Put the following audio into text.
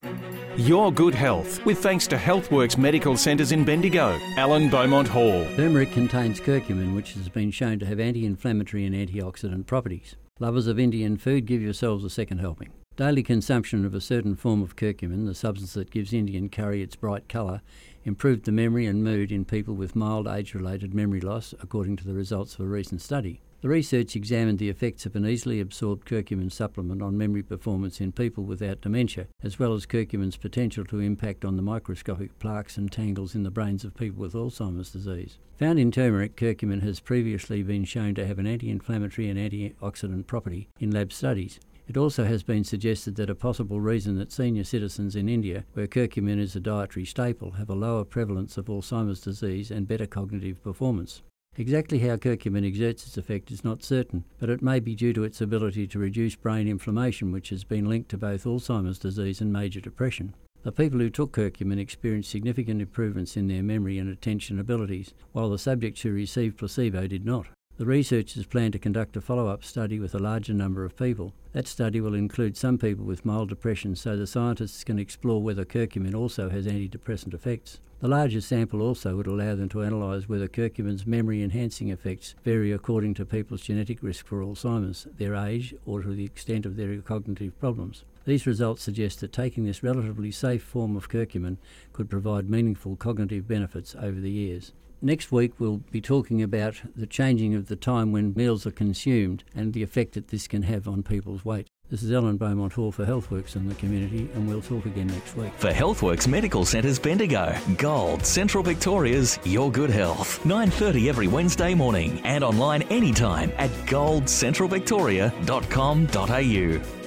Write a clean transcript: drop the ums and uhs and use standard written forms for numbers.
Your good health, with thanks to HealthWorks Medical Centres in Bendigo. Alan Beaumont Hall. Turmeric contains curcumin, which has been shown to have anti-inflammatory and antioxidant properties. Lovers of Indian food, give yourselves a second helping. Daily consumption of a certain form of curcumin, the substance that gives Indian curry its bright colour, improved the memory and mood in people with mild age-related memory loss, according to the results of a recent study. The research examined the effects of an easily absorbed curcumin supplement on memory performance in people without dementia, as well as curcumin's potential to impact on the microscopic plaques and tangles in the brains of people with Alzheimer's disease. Found in turmeric, curcumin has previously been shown to have an anti-inflammatory and antioxidant property in lab studies. It also has been suggested that a possible reason that senior citizens in India, where curcumin is a dietary staple, have a lower prevalence of Alzheimer's disease and better cognitive performance. Exactly how curcumin exerts its effect is not certain, but it may be due to its ability to reduce brain inflammation, which has been linked to both Alzheimer's disease and major depression. The people who took curcumin experienced significant improvements in their memory and attention abilities, while the subjects who received placebo did not. The researchers plan to conduct a follow-up study with a larger number of people. That study will include some people with mild depression, so the scientists can explore whether curcumin also has antidepressant effects. The larger sample also would allow them to analyse whether curcumin's memory-enhancing effects vary according to people's genetic risk for Alzheimer's, their age, or to the extent of their cognitive problems. These results suggest that taking this relatively safe form of curcumin could provide meaningful cognitive benefits over the years. Next week we'll be talking about the changing of the time when meals are consumed and the effect that this can have on people's weight. This is Alan Beaumont Hall for HealthWorks in the community, and we'll talk again next week. For HealthWorks Medical Centres Bendigo, Gold, Central Victoria's Your Good Health. 9:30 every Wednesday morning and online anytime at goldcentralvictoria.com.au.